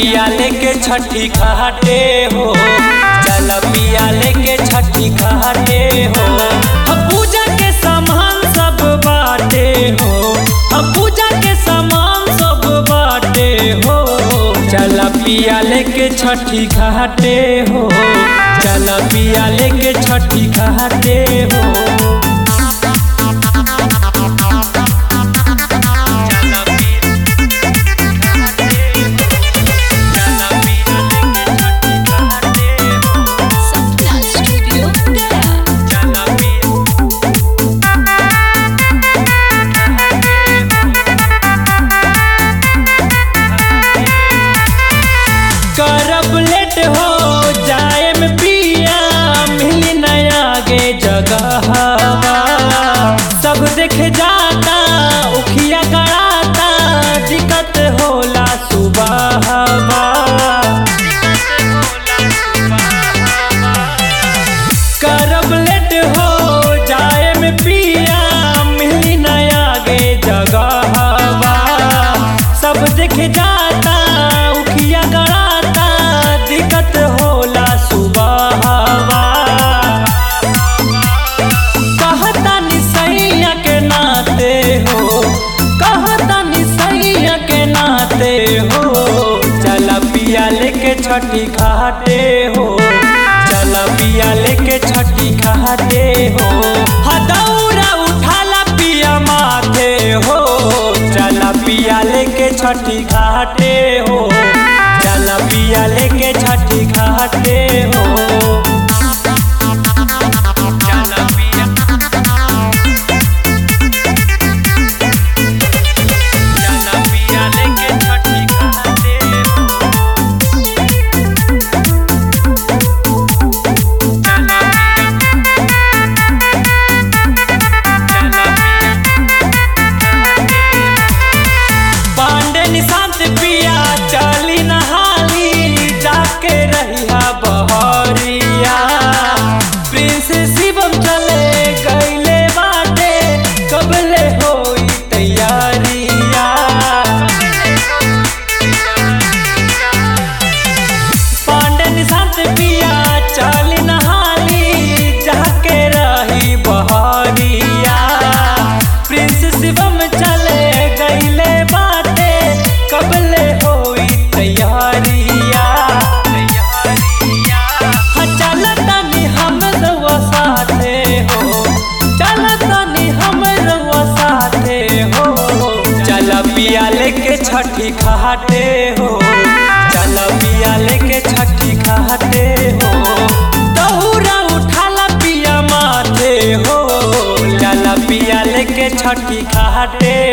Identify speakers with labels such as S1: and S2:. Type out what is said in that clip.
S1: पिया लेके छठी घाटे हो, चल पिया लेके छठी घाटे हो। हम पूजा के सामान सब बाटे हो, हम पूजा के सामान सब बाटे हो। चल पिया लेके छठी घाटे हो, चल पिया लेके छठी घाटे हो। करब लेट हो जाए में पिया, मिली नया गे जगह सब देख जाता, उखिया कराता, दिक्कत होला सुबह। करब लेट हो जाए में पिया, मिली नया गे जगह सब देख जाता, उखिया कराता, दिक्कत होला सुबह। कहता निसैया के नाते हो, कहता निसैया के नाते हो। चल पिया लेके छठी घाटे हो, चल पिया लेके छठी घाटे हो। हदौरा उठाला पिया माथे हो, चल पिया लेके छठी घाटे हो, चल पिया लेके छठी घाटे हो। पांडे निशांत पिया चली नहाली, जाके रहिया बहरिया। प्रिंस शिवम चले गईले बाटे, कबले होई तैयारिया। पांडे निशांत पिया चली नहाली, जाके रही बहरिया। प्रिंस शिवम चले गईले बाटे, कबले होई तैयारिया। हाँ चलतनी हम रउआ साथे हो, चलतनी हम रउआ साथे हो। चल पिया लेके छठी घाटे हो, चल पिया लेके छठी घाटे हो। दहुरा उठाला पिया माथे हो, चल पिया लेके छठी घाटे